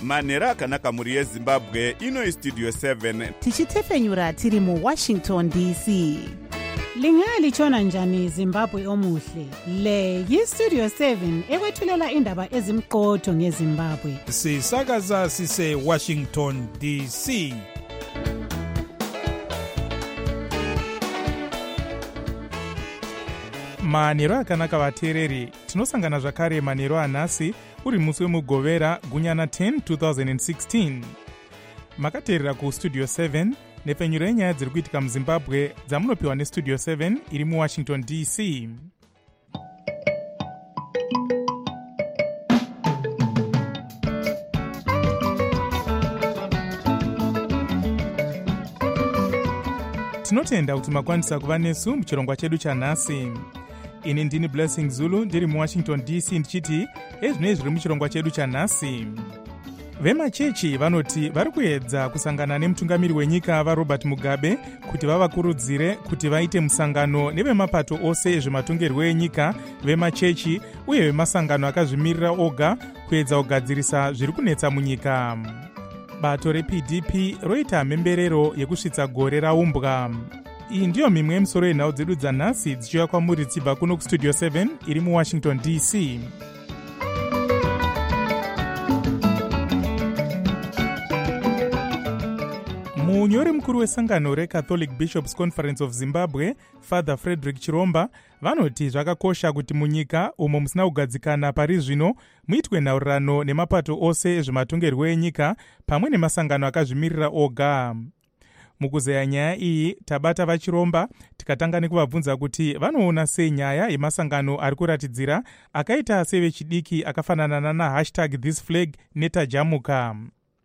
manhero akanaka mhuri yezimbabwe. Ino istudio 7 tichitefenyura tiri muWashington DC. Lingalitshona njani Zimbabwe omuhle? Le yistudio 7 ekwethulela indaba ezimqotho ngeZimbabwe. Sisakaza sise Washington DC. Manhero akanaka vateereri, tinosangana zvakare manhero anhasi uri musi wemugovera gunyana 10 2016. Makateerera kustudio 7 nepfenyuro yenyaya dziri kuitika muZimbabwe dzamunopiwa nestudio 7 iri muWashington DC. Tinotenda kuti makwanisa kuva nesu muchirongwa chedu chanhasi. Ini ndini Blessing Zulu ndiri muWashington DC ndichiti ezvinoi zviri muchirongwa chedu chanhasi. Vemachechi vanoti vari kuedza kusangana nemutungamiri wenyika vaRobert Mugabe kuti vavakurudzire kuti vaite musangano nevemapato ose ezvematongerwo enyika, vemachechi uye vemasangano akazvimirira oga kuedza kugadzirisa zviri kunetsa munyika. Bato rePDP roita mhemberero yekusvitsa gore raumbwa. Iyi ndiyo mimwe yemisoro yenhau dzedu dzanhasi dzichiuya kwamuri dzichibva kuno kustudio 7 iri muWashington DC. Munyori mukuru wesangano reCatholic Bishops Conference of Zimbabwe, Father Frederick Chiromba, vanoti zvakakosha kuti munyika umo musina kugadzikana pari zvino muitwe nhaurirano nemapato ose ezvematongerwo enyika pamwe nemasangano akazvimirira oga. Mukuzeya nyaya iyi tabata vaChiromba tikatanga nekuvabvunza kuti vanoona sei nyaya yemasangano ari kuratidzira akaita sevechidiki akafanana #ThisFlag netajamuka.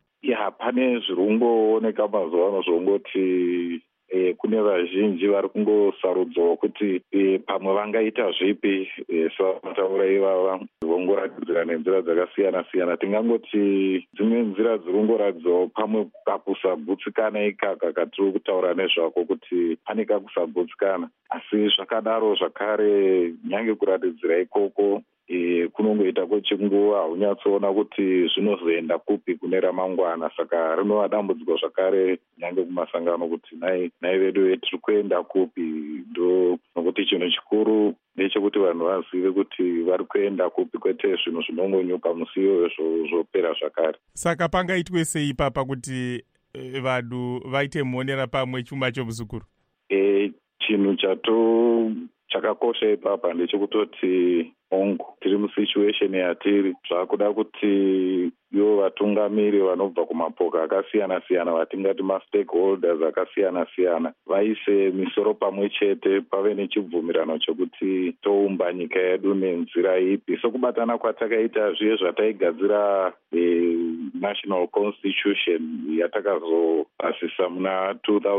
Pane zvirungooneka mazuva ano zvongoti kune vazhinji vari kungosarudzwa kuti pamwe vangaita zvipi sevataura ivava vongoratidzira nenzira dzakasiyana-siyana. Tingangoti dzimwe nzira dzirongoradzwawo pamwe kakusagutsikana ikaka katiri kutaura nezvako kuti pane kakusagutsikana, asi zvakadaro zvakare nyange kuratidzira ikoko kunongoita kwechinguva haunyatsoona kuti zvinozoenda kupi kune ramangwana. Saka rinova dambudziko zvakare nyange kumasangano kuti nai vedu tiri kuenda kupi. Ndo nokuti chinhu chikuru ndechekuti vanhu vazive kuti vari kuenda kupi, kwete zvinhu zvinongonyuka musi iyoyo zvopera zvakare. Saka pangaitwe sei ipapa kuti vanhu vaite muonera pamwe chuma chomuzukuru? Chinhu chakakosha ipapa ndechekutoti ongo tiri musituation yatiri, zvakuda kuti ivo vatungamiri vanobva kumapoka akasiyana-siyana, vatingati mastakeholders akasiyana-siyana, vaise misoro pamwe chete, pave nechibvumirano chekuti toumba nyika yedu nenzira ipi. Sokubatana kwatakaita zviye zvataigadzira national constitution yatakazopasisa muna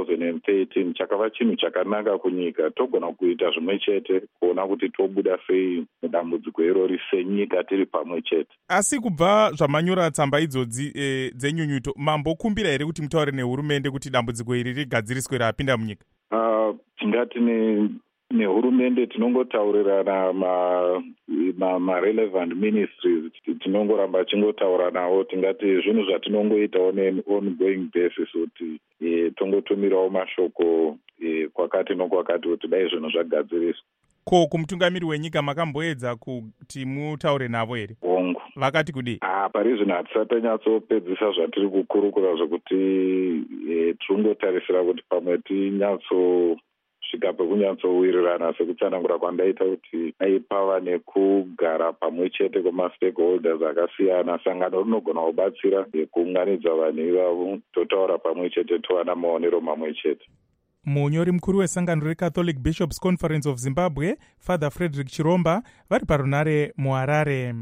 2013 chakava chinhu chakanaka kunyika. Togona kuita zvimwe chete kuona kuti tobuda sei mudambudziko irori senyika tiri pamwe chete. Asi kubva zvamanyora tsamba idzodzi dzenyunyuto, mambokumbira here kuti mutaure nehurumende kuti dambudziko iri rigadziriswe rapinda munyika? Tingati nehurumende tinongotaurirana ma-relevant ministries, tinongoramba chingotaura navo. Tingati zvinhu zvatinongoitawo ne-ongoing basis kuti tongotumirawo mashoko kwakati nokwakati kuti dai zvinhu zvagadziriswa. Ko kumutungamiri wenyika makamboedza kuti mutaure navo here? Ongo vakati kudii? Pari zvino hatisatanyatsoopedzisa zvatiri kukurukura zvokuti tiringotarisira kuti pamwe tinyatsosvika pekunyatsowirirana sekutsanangura kwandaita kuti aipava nekugara pamwe chete kwemastakeholders akasiyana. Sangano rinogona kubatsira kuunganidza vanhu ivavo, totaura pamwe chete, towana maonero mamwe chete. Munyori mukuru wesangano reCatholic Bishops Conference of Zimbabwe, Father Frederick Chiromba, vari parunare muHarare.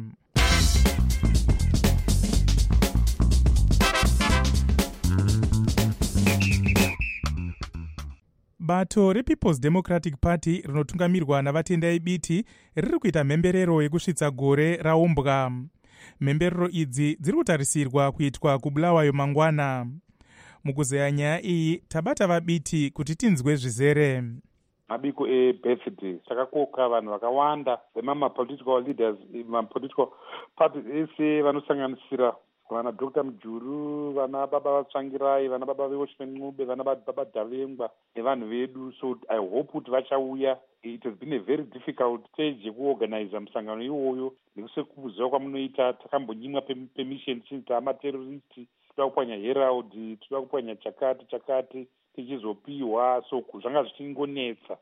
Bato rePeople's Democratic Party rinotungamirwa navatendai biti riri kuita mhemberero yekusvitsa gore raumbwa. Mhemberero idzi dziri kutarisirwa kuitwa kuBulawayo mangwana. Mukuzeya nyaya iyi tabata vabiti kuti tinzwe zvizere. mabiko ebirthday takakoka vanhu vakawanda vemama political leaders, ma political parties ese vanosanganisira vana Dr. Mujuru, vana baba Vatsvangirai, vana baba Washman Ngube, vana baba Davengwa nevanhu vedu. So I hope kuti vachauya. It has been a very difficult stage yekuorganiza musangano iwoyo nekusekuziva kwamunoita. Takambonyimwa permission chinzi taamaterroristi, toda kupwanya Herald, toda kupwanya chakati tichizopiwa. So zvanga zvichingonetsa.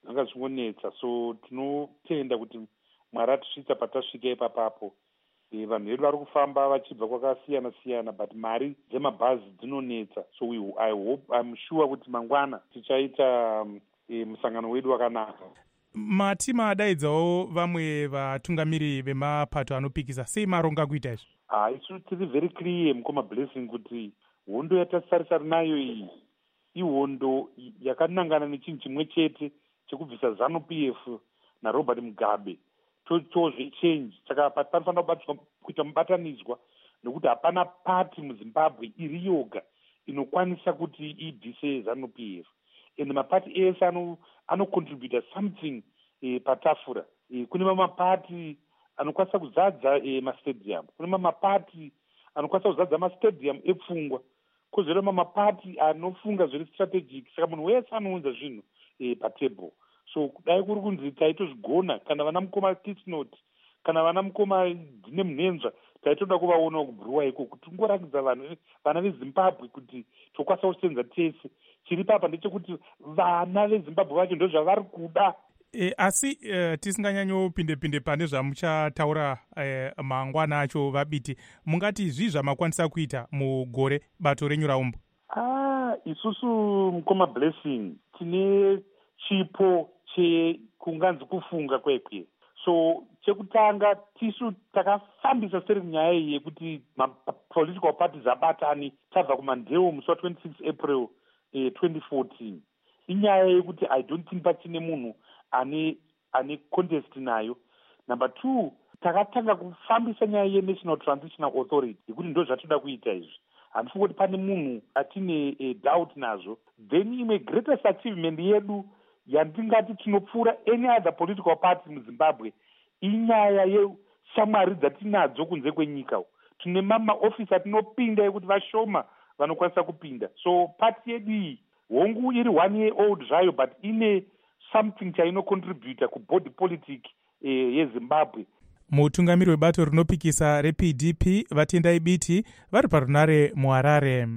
So tinotenda kuti Mwari atisvitsa patasvika ipapapo. Vanhu vedu vari kufamba vachibva kwakasiyana but mari dzemabhazi dzinonetsa. So I'm sure kuti mangwana tichaita musangano wedu wakanaka. Matima adaidzawo vamwe vatungamiri vemapato anopikisa, sei maronga kuita izvi? Isu tiri very clear mukoma Blessing kuti hondo yatasarisana nayo iyi ihondo yakanangana nechinhu chimwe chete chekubvisa ZANU-PF naRobert Mugabe. Tozvichange saka panofanira kuita mubatanidzwa nekuti hapana pati muZimbabwe iri yoga inokwanisa kuti ibvise ZANU-PF, and mapati ese anocontributa something patafura. Kune mamapati anokwanisa kuzadza mastadium, kune mamapati anokwanisa kuzadza mastadium epfungwa, kozera mamapati anofunga zviri strategic. Saka munhu wese anounza zvinhu patable. So kudai kuri kunzi taitozvigona kana vana mukoma Tisnot kana vana mukoma Dzine Munenzva taitoda kuvaona kubhuruwa iko kuti tingorakidza vana veZimbabwe kuti tokwanisa kusenza tese. Chiri papa ndechekuti vana veZimbabwe vacho ndo zvavari kuda. Asi tisinganyanyopinde pane zvamuchataura mangwana acho vabiti, mungati zvii zvamakwanisa kuita mugore bato renyu raumbu? Isusu mukoma Blessing tine chipo chekunganzi kufunga kwekwe. So chekutanga tisu takafambisa seri nyaya iyi yekuti political parties abatani tabva kumandeu musi wa26 April 2014. Inyaya yekuti I don't think pachine munhu ane contest nayo. Number 2, takatanga kufambisa nyaya yeNational Transitional Authority yekuti ndo zvatoda kuita izvi. Handifungi kuti pane munhu atine doubt nazvo. Then imwe greatest achievement yedu yandingati tinopfuura any other political party muZimbabwe inyaya yeshamwari dzatinadzo kunze kwenyika. Tine maofisi atinopinda yekuti vashoma vanokwanisa kupinda. So party yedu iyi hongu iri 1 year old zvayo but ine something chainocontributa kubody politic yeZimbabwe. Mutungamiri webato rinopikisa rePDP Vatendai Biti vari parunare muHarare.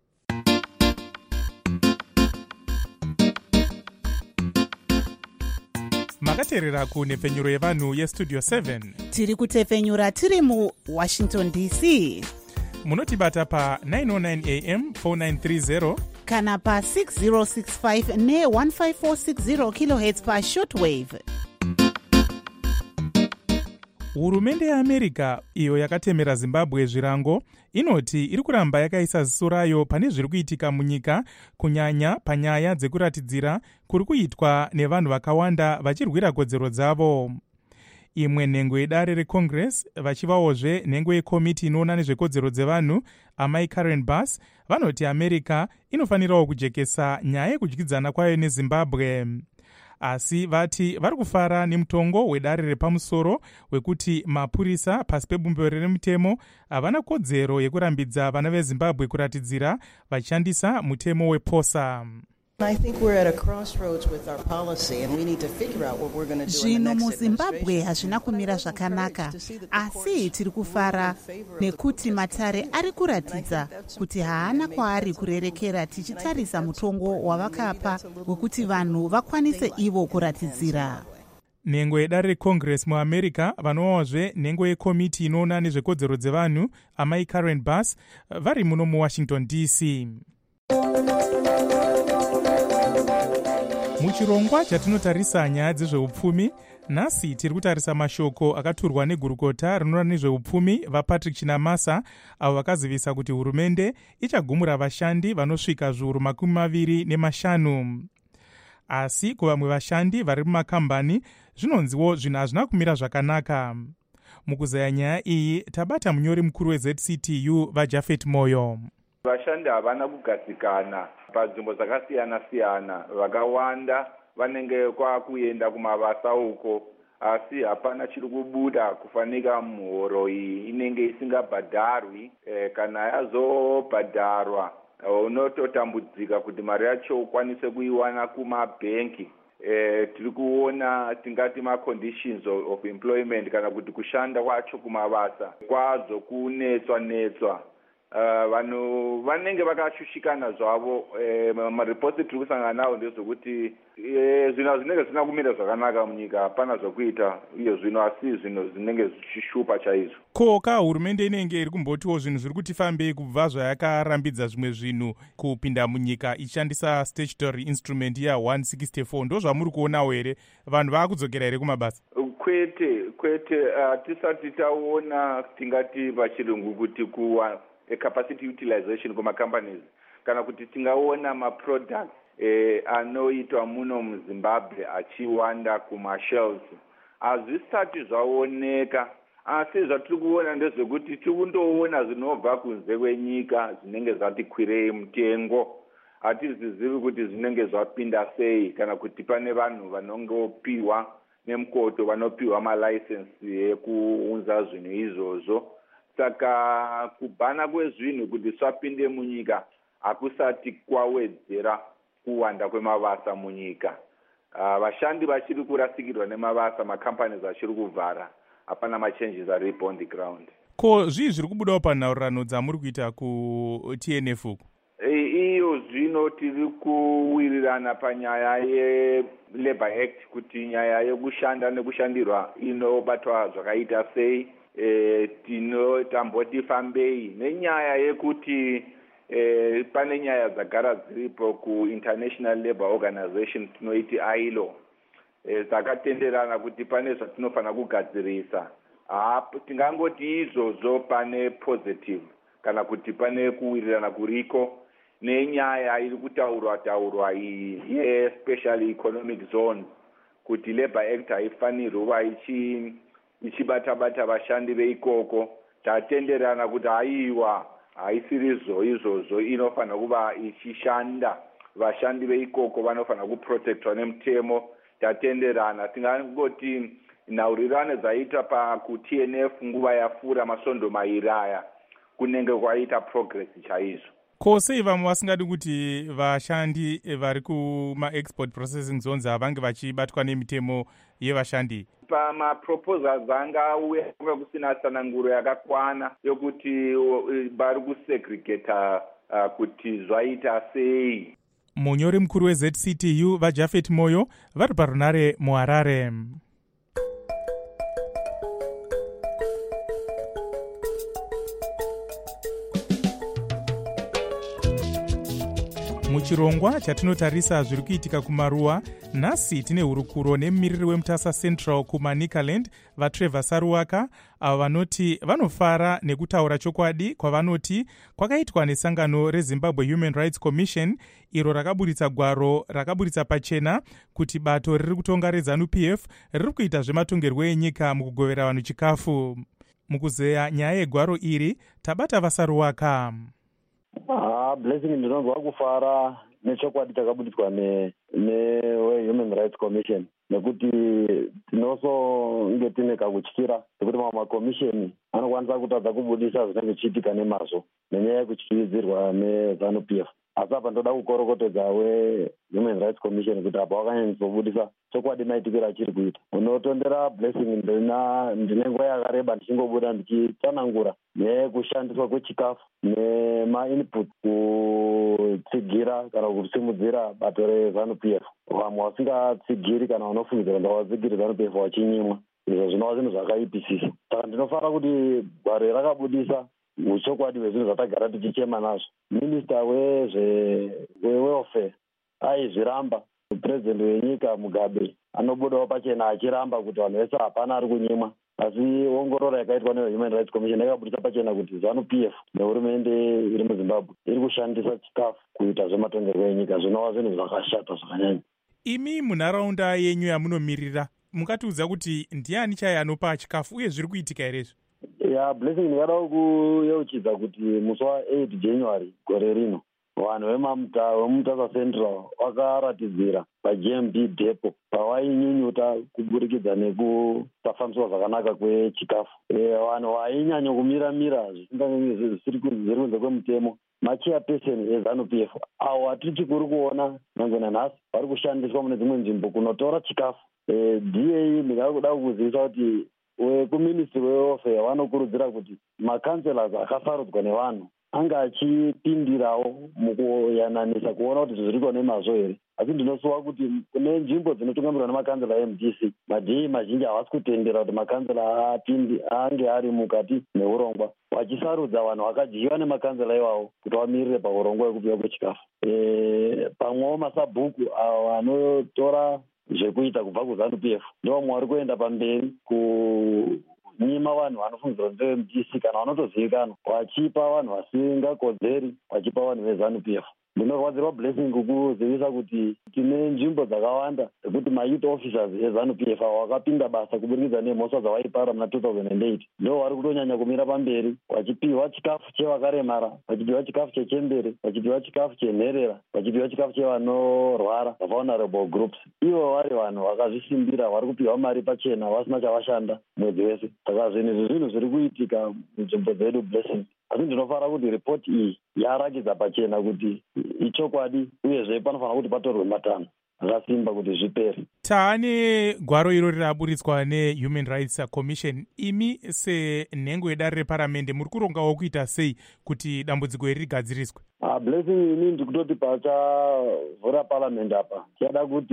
Makateerera kunhepfenyuro yevanhu yestudio 7. Tiri kutepfenyura tiri muWashington DC. Munotibata pa 909 AM 4930 kana pa 6065 ne 15460 kHz pa shortwave. Hurumende yeAmerica iyo yakatemera Zimbabwe zvirango inoti iri kuramba yakaisa ziso rayo pane zviri kuitika munyika, kunyanya panyaya dzekuratidzira kuri kuitwa nevanhu vakawanda vachirwira kodzero dzavo. Imwe nhengo yedare reCongress vachivawozve nhengo yekomiti inoona nezvekodzero dzevanhu amai Karen Bass vanoti America inofanirawo kujekesa nyaya yekudyidzana kwayo neZimbabwe. Asi vati vari kufara nemutongo wedare repamusoro wekuti mapurisa pasi pebumbiro remutemo havana kodzero yekurambidza vana veZimbabwe kuratidzira vachishandisa mutemo wePOSA. Zvino muZimbabwe hazvina kumira zvakanaka, asi tiri kufara nekuti matare ari kuratidza kuti haana kwaari kurerekera tichitarisa mutongo wavakapa wekuti vanhu vakwanise ivo kuratidzira. Nhengo yedare reCongress muAmerica vanovawazve nhengo yekomiti inoona nezvekodzero dzevanhu amai Karen Bass vari muno muWashington DC. Muchirongwa chatinotarisa nyaya dzezveupfumi, nhasi tiri kutarisa mashoko akaturwa negurukota rinoona nezveupfumi vaPatrick Chinamasa avo vakazivisa kuti hurumende ichagumura vashandi vanosvika zviuru 25. Asi kuvamwe vashandi vari mumakambani zvinonziwo zvinhu hazvina kumira zvakanaka. Mukuzaya nyaya iyi tabata munyori mukuru weZCTU vaJafet Moyo. Vashandi havana kugadzikana panzvimbo dzakasiyana siyana, vakawanda vanenge kwakuenda kumabasa uko asi hapana chiri kubuda kufanika muhoro iyi inenge isingabhadharwi. Kana yazobhadharwa unototambudzika kuti mari yacho ukwanise kuiwana kumabhenki. Tiri kuona tingati ma-conditions of employment kana kuti kushanda kwacho kumabasa kwazo kunetswa. Vanhu vanenge vakashushikana zvavo. Maripoti tiri kusangana nawo ndezvokuti zvinhu zvinenge zvisina kumira zvakanaka munyika, hapana zvokuita iyo zvino, asi zvinhu zvinenge zvichishupa chaizvo. Koka hurumende inenge iri kumbotiwo zvinhu zviri kuti fambei kubva zvayakarambidza zvimwe zvinhu kupinda munyika ichishandisa statutory instrument ya 164. Ndo zvamuri kuonawo here? Vanhu vaakudzokera here kumabasa? Kwete, hatisati taona tingati pachirungu kuti kuwa capacity utilization kuma-companies, kana kuti tingaona ma-products anoitwa muno muZimbabwe achiwanda kuma-shelves. Hazvisati zvaoneka, asi zvatiri kuona ndezvekuti tiri kundoona zvinobva kunze kwenyika zvinenge zvati kwirei mutengo. Hatizizivi kuti zvinenge zvapinda sei, kana kuti pane vanhu vanongopiwa nemukoto vanopiwa malicense ekuunza zvinhu izvozvo. Saka kubhana kwezvinhu kuti svapinde munyika hakusati kwawedzera kuwanda kwemabasa munyika. Vashandi vachiri kurasikirwa nemabasa, ma-companies achiri kuvhara, hapana machanges aripo on the ground. Ko zvii zviri kubudawo panhaurirano dzamuri kuita ku-TNF uku? Iyo zvino tiri kuwirirana panyaya ye-Labour Act kuti nyaya yekushanda nekushandirwa inobatwa zvakaita sei. Tinotamboti fambei nenyaya yekuti pane nyaya dzagara dziripo ku-International Labour Organization tinoiti ILO. Dzakatenderana kuti pane zvatinofanira kugadzirisa. Tingangoti izvozvo pane positive kana kuti pane kuwirirana kuriko nenyaya iri kutaurwa iyi ye-special economic zone, kuti Labour Act haifanirwi kuva ichibata vashandi veikoko. Tatenderana kuti haiwa, haisiri izvozvo, inofanira kuva ichishanda. Vashandi veikoko vanofanira kuprotectwa nemutemo. Tatenderana. Tingangoti nhaurirano dzaita ku-TNF nguva yapfuura masondo mairi aya kunenge kwaita progress chaizvo. Ko sei vamwe vasingadi kuti vashandi vari kuma-export processing zones havange vachibatwa nemitemo yevashandi? Pama-proposals angauya kunge kusina tsananguro yakakwana yokuti vari kusegregata kuti zvaita sei. Munyori mukuru weZCTU vaJafet Moyo vari parunare muHarare. Muchirongwa chatinotarisa zviri kuitika kumaruwa, nhasi tine hurukuro nemumiriri weMutasa Central kuManicaland vaTrevor Saruwaka, avo vanoti vanofara nekutaura chokwadi kwavanoti kwakaitwa nesangano reZimbabwe Human Rights Commission, iro rakaburitsa gwaro rakaburitsa pachena kuti bato riri kutonga reZANU-PF riri kuita zvematongerwo enyika mukugovera vanhu chikafu. Mukuzeya nyaya yegwaro iri tabata vaSaruwaka. Blessing ndinonzwa kufara nechokwadi chakabuditswa ne-Human Rights Commission, nekuti tinosonge tine kakutyira nekuti mamwe makomisheni anokwanisa kutadza kubudisa zvinenge zvichiitika nemazvo nenyaya yekutyiridzirwa neZANU-PF. Asi apa ndoda kukorokotedza we-Human Rights Commission kuti apa wakanyanyisobudisa chokwadi maitikiro achiri kuita. Unotondera Blessing, ndine nguva yakareba ndichingobuda ndichitsanangura nekushandiswa kwechikafu nema-input kutsigira kana kusimudzira bato reZANU-PF. Vamwe vasingatsigiri kana vanofungidzira kuti vavatsigiri ZANU-PF vachinyimwa, izvo zvinova zvinhu zvakaipisisa. Saka ndinofanira kuti gwaro rakabudisa uchokwadi hwezvinhu zvatagara tichichema nazvo. Minista wewelfare aizviramba. President wenyika Mugabe anobudawo pachena achiramba kuti vanhu vese hapana ari kunyimwa. Asi ongororo yakaitwa neHuman Rights Commission yakabudisa pachena kuti ZANU-PF nehurumende iri muZimbabwe iri kushandisa chikafu kuita zvematongerwo enyika, zvinova zvinhu zvakashata zvakanyanya. Imi munharaunda yenyu yamunomirira, mungatiudza kuti ndiani chaiye anopa chikafu uye zviri kuitika here izvi? Blessing, ndingada kuyeuchidza kuti musi wa8 January gore rino vanhu vemutasa central vakaratidzira pagmb depo pavainyunyuta kuburikidza nekusafambiswa zvakanaka kwechikafu. Vanhu vainyanya kumiramira zvisiri kunze kwemutemo machairperson eZANU-PF avo hatiri chikuru kuona nange nanhasi vari kushandiswa mune dzimwe nzvimbo kunotora chikafu. DA ndingakuda kukuzivisa kuti wekuministry weofare vanokurudzira kuti makanselas akasarudzwa nevanhu anga achipindirawo mukuyananisa kuona kuti zviri kuva nemazvo here. Asi ndinosuwa kuti kune nzvimbo dzinotungamirwa nemakansela eMDC madhii mazhinji havasi kutendera kuti makansela ange ari mukati neurongwa, vachisarudza vanhu vakadyiwa nemakansela iwavo kuti vamirire paurongwa hwekupiwa kwechikafu. Pamwewo masabhuku avo anotora zvekuita kubva kuZANU-PF ndovamwe vari kuenda pamberi kunyima vanhu vanofungidzwa kuti MDC kana vanotozivikanwa, vachipa vanhu vasingakodzeri, vachipa vanhu veZANU-PF. Ndinorwadzirwa Blessing kukuzivisa kuti tine nzvimbo dzakawanda dzekuti mayouth officers eZANU-PF avo vakapinda basa kuburikidza nemhosva dzavaipara muna 2008 ndo vari kutonyanya kumira pamberi vachipiwa chikafu chevakaremara, vachipiwa chikafu chechembere, vachipiwa chikafu chenherera, vachipiwa chikafu chevanorwara, vulnerable groups. Ivo vari vanhu vakazvisimbira, vari kupiwa mari pachena vasina chavashanda mwedzi wese. Saka zvinhu zviri kuitika munzvimbo dzedu Blessing. Asi ndinofara kuti ripoti iyi yarakidza pachena kuti ichokwadi uyezve panofanira kuti patorwe matanho akasimba kuti zvipere. Taane gwaro irori raburitswa neHuman Rights Commission, imi senhengo yedare reparamende muri kurongawo kuita sei kuti dambudziko iri rigadziriswe? Blessing, ini ndikutoti pachavhura paramende apa tichada kuti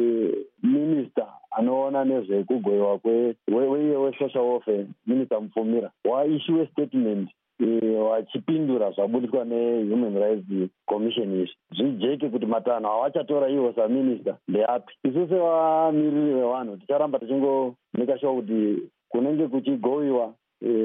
minista anoona nezvekugoyiwa wesocial welfare, minista Mufumira, waishiwe statement wachipindura zvabudiswa neHuman Rights Commission izvi zvijeke kuti matanho avachatora ivo saminista ndeapi. Isu sevamiriri vevanhu ticharamba tichingomeka sure kuti kunenge kuchigowiwa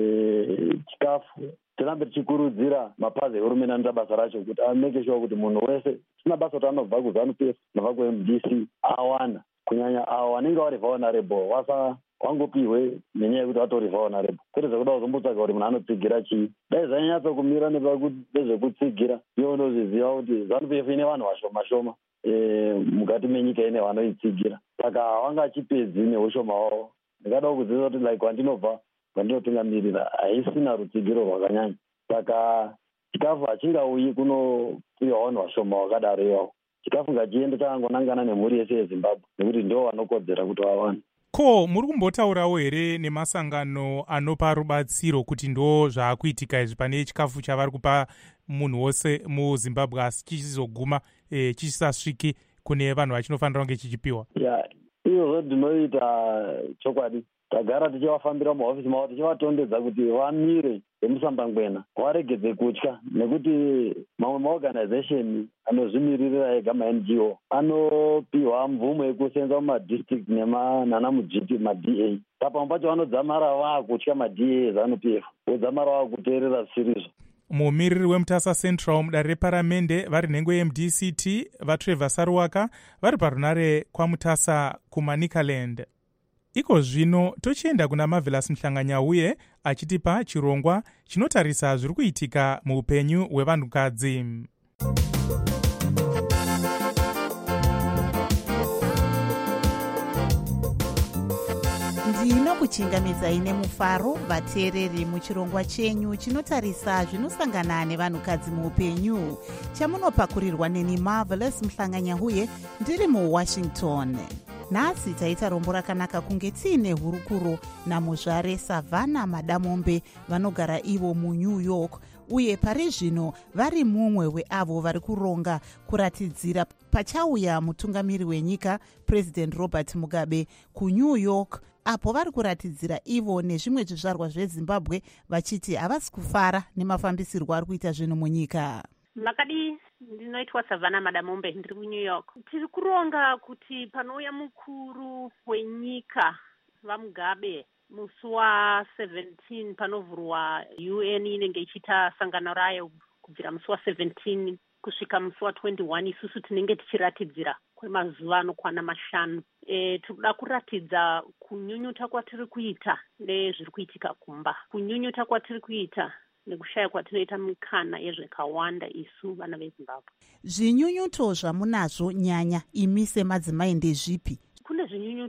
chikafu tirambe tichikurudzira mapazi ehurumende anoita basa racho kuti ameke sure kuti munhu wese sina basa kuti anobva kuZANU-PF nobva kuMDC awana, kunyanya avo vanenge vari vulnerable wangopiwe nenyaya yekuti vatori vulnerable, kwete zvekuda kuzombotsvaga kuti munhu anotsigira chii. Dai zvainyatsa kumira nezvekutsigira ivo ndozviziva kuti ZANU-PF ine vanhu vashoma mukati menyika ine vanoitsigira, saka havanga achipedzi neushoma wavo. Ndingada kuziva kuti kwandinobva kwandinotungamirira haisina rutsigiro rwakanyanya, saka chikafu hachingauyi kunopiwa vanhu vashoma vakadaro ivavo. Chikafu ngachiende chakangonangana nemhuri yese yeZimbabwe nekuti ndo vanokodzera kuti vawane. Ko muri kumbotaurawo here nemasangano anopa rubatsiro kuti ndo zvaakuitika izvi pane chikafu chavari kupa munhu wose muZimbabwe asi chichizoguma chisasviki kune vanhu vachinofanira kunge chichipiwa? Izvozvo ndinoita chokwadi. Tagara tichivafambira muhofisi mavo tichivatondedza kuti vamire vemusambangwena, varegedze kutya, nekuti mamwe maorganization anozvimiririra ega ma-NGO anopiwa mvumo yekusenza mumadistrict nanamujiti ma-DA. Pamwe pacho vanodzamara vaakutya ma-DA eZANU-PF, vodzamara vaakuteerera zvisirizo. Mumiriri wemutasa central mudare reparamende vari nhengo yeMDCT vaTrevor Saruwaka vari parunare kwamutasa kuManicaland. Iko zvino tochienda kuna Marvelous Mhlanganyauye achitipa chirongwa chinotarisa zviri kuitika muupenyu hwevanhukadzi. ndinokuchingamidzai nemufaro vateereri muchirongwa chenyu chinotarisa zvinosangana nevanhukadzi muupenyu chamunopakurirwa neni Marvelous Mhlanganyauye ndiri muWashington. Nhasi taita rombo rakanaka kunge tiine hurukuro namuzvare Savannah Madamombe vanogara ivo muNew York, uye pari zvino vari mumwe weavo vari kuronga kuratidzira pachauya mutungamiri wenyika President Robert Mugabe kuNew York, apo vari kuratidzira ivo nezvimwe zvizvarwa zveZimbabwe vachiti havasi kufara nemafambisirwo ari kuita zvinhu munyika. Makadi, ndinoitwa Savannah Madamombe, ndiri kuNew York. Tiri kuronga kuti panouya mukuru wenyika vaMugabe musi wa17 panovhurwa UN inenge ichiita sangano rayo kubvira musi wa17 kusvika musi wa21 isusu tinenge tichiratidzira kwemazuva anokwana 5. Tikuda kuratidza kunyunyuta kwatiri kuita nezviri kuitika kumba, kunyunyuta kwatiri kuita nekushaya kwatinoita mikana yezvakawanda isu vana vezimbabwe. Zvinyunyuto zvamunazvo nyanya imi semadzimai ndezvipi? Kune zvinyunyuto